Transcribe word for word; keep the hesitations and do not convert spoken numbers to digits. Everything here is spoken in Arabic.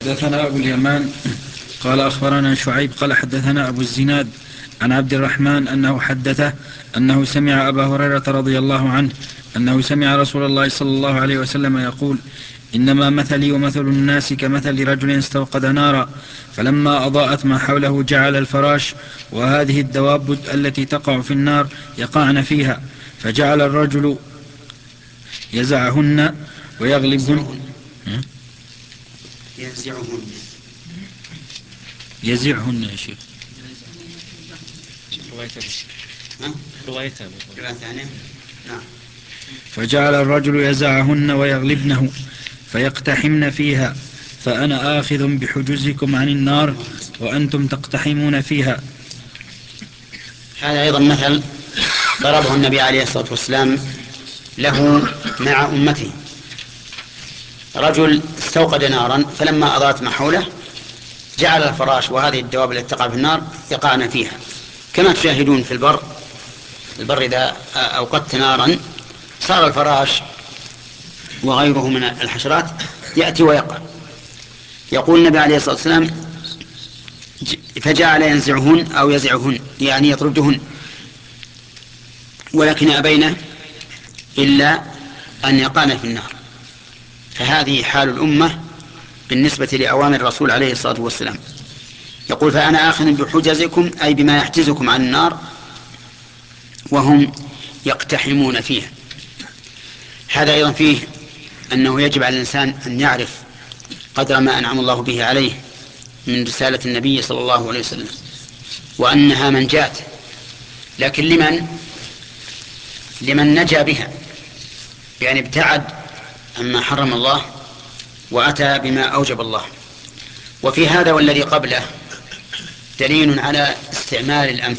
حدثنا أبو اليمان قال أخبرنا شعيب قال حدثنا أبو الزناد عن عبد الرحمن أنه حدثه أنه سمع أبا هريرة رضي الله عنه أنه سمع رسول الله صلى الله عليه وسلم يقول: إنما مثلي ومثل الناس كمثل رجل استوقد نارا فلما أضاءت ما حوله جعل الفراش وهذه الدواب التي تقع في النار يقعن فيها، فجعل الرجل يزعهن ويغلبهن ينزعهن يزعهن يا شيخ نعم. فجعل الرجل يزعهن ويغلبنه فيقتحمن فيها، فأنا آخذ بحجزكم عن النار وأنتم تقتحمون فيها. هذا أيضا مثل ضربه النبي عليه الصلاة والسلام له مع أمته. رجل استوقد نارا فلما أضاءت ما حوله جعل الفراش وهذه الدواب التي تقع في النار يقعن فيها، كما تشاهدون في البر. البر إذا أوقدت نارا صار الفراش وغيره من الحشرات يأتي ويقع. يقول النبي عليه الصلاة والسلام: فجعل ينزعهن أو يزعهن، يعني يطردهن، ولكن أبين إلا أن يقعن في النار. فهذه حال الأمة بالنسبة لأوامر الرسول عليه الصلاة والسلام. يقول: فأنا آخذ بحجزكم، أي بما يحجزكم عن النار، وهم يقتحمون فيها. هذا أيضا فيه أنه يجب على الإنسان أن يعرف قدر ما أنعم الله به عليه من رسالة النبي صلى الله عليه وسلم، وأنها منجاة، لكن لمن لمن نجا بها، يعني ابتعد عما حرم الله وأتى بما أوجب الله. وفي هذا والذي قبله دليل على استعمال الأمثال